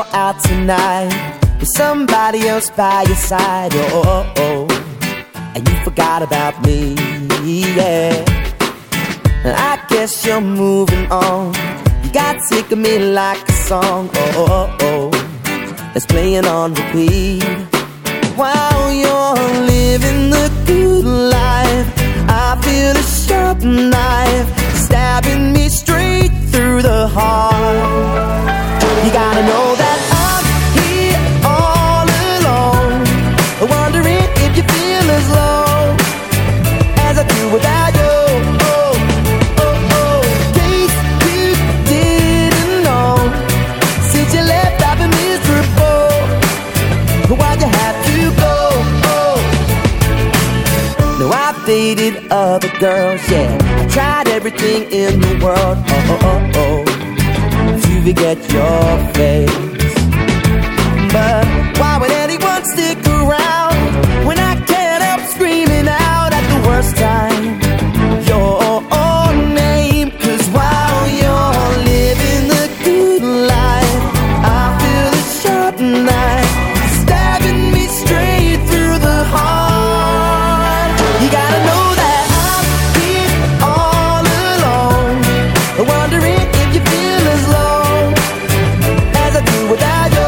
you're out tonight with somebody else by your side, and you forgot about me, yeah. And I guess you're moving on. You got sick of me like a song, that's playing on repeat. While you're living the good life, I feel a sharp knife stabbing me straight through the heart. You gotta know that I'm here all alone, wondering if you feel as low as I do without you. In case you didn't know, since you left I've been miserable. Why'd you have to go? No, I've dated other girls, yeah. I tried everything in the world, to forget your face. But why would anyone stick around when I can't help screaming out at the worst time your name? 'Cause while you're living the good life, I feel a sharp knife stabbing me straight through the heart. You gotta know that I'm here all alone, wondering if you feel as low as I do without you.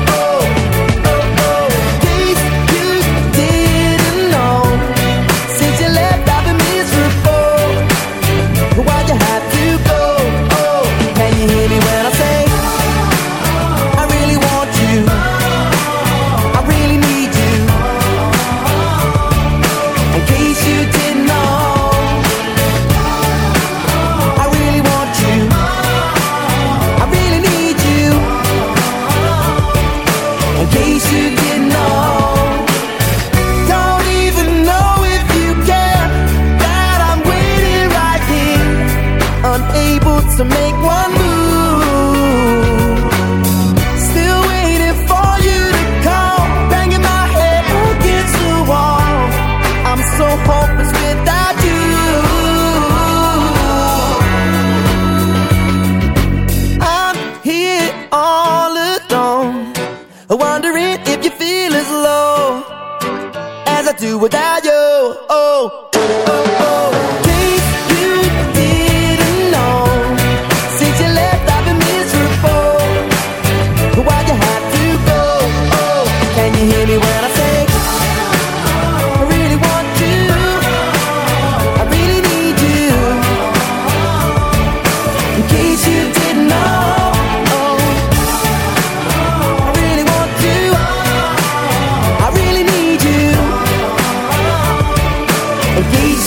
In case you didn't know, since you left I've been miserable. Why'd you have to go? Can you hear me when I say I really want you, I really need you? In case you didn't know, I really want you, I really need you. In case you didn't know, don't even know if you care that I'm waiting right here, unable to make one move. Still waiting for you to call, banging my head against the wall. I'm so hopeless without you. I'm here all alone, wondering if you feel as low as I do without you. In case you didn't know, since you left I've been miserable. Why'd you have to go? Can you hear me when I say I really want you, I really need you? In case you didn't know, I really want you, I really need you. In case